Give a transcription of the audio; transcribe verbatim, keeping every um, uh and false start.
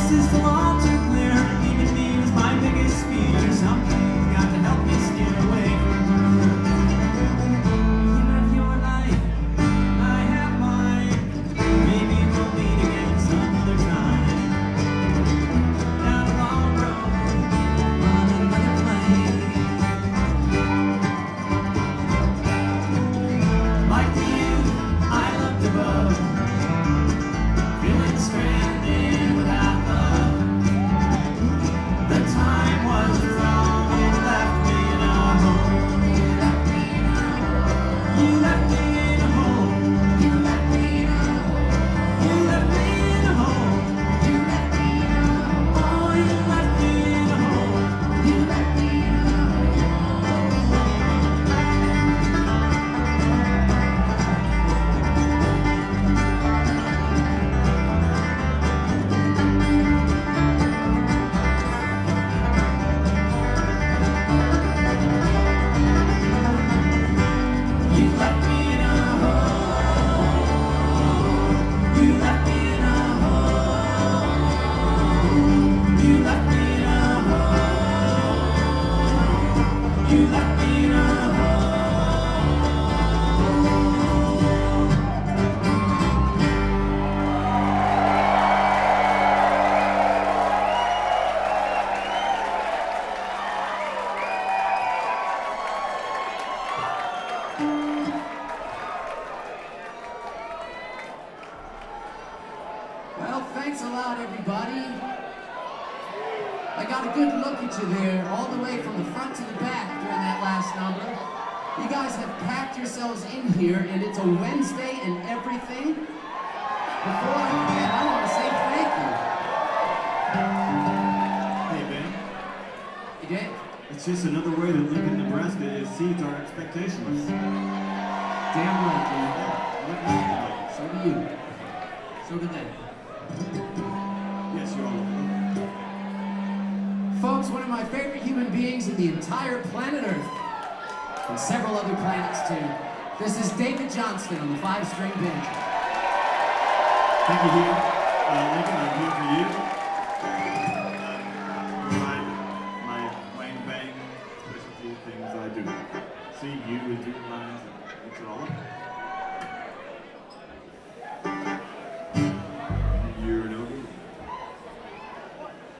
system all too clear. Even me was my biggest fear. Something's got to help me steer away from her. You have your life, I have mine. Maybe we'll meet again some other time. Down a long road, on another plane. Like the youth I looked above, feeling stranded without love. The time was wrong, it left me in a hole. You left me in a hole. You left me in a hole. You left me in a hole. You left me in a hole. Oh, you left me in a hole. You left me in a You left me in a hole. You left me in a hole. You left me in a hole. You left me in a hole. Well, thanks a lot, everybody. I got a good look at you there, all the way from the front to the back during that last number. You guys have packed yourselves in here, and it's a Wednesday and everything. Before I forget, I want to say thank Hey, Ben. you. You did? It's just another way that Lincoln, Nebraska exceeds our expectations. Damn right, dude. So do you. So do they. Yes, you're all welcome. Folks, one of my favorite human beings in the entire planet Earth, and several other planets too. This is David Johnston on the five-string banjo. Thank you, Hugh. Uh, Lincoln, I'm here for you. My, my wang bang specialty things I do. See you and do lines and mix it all up.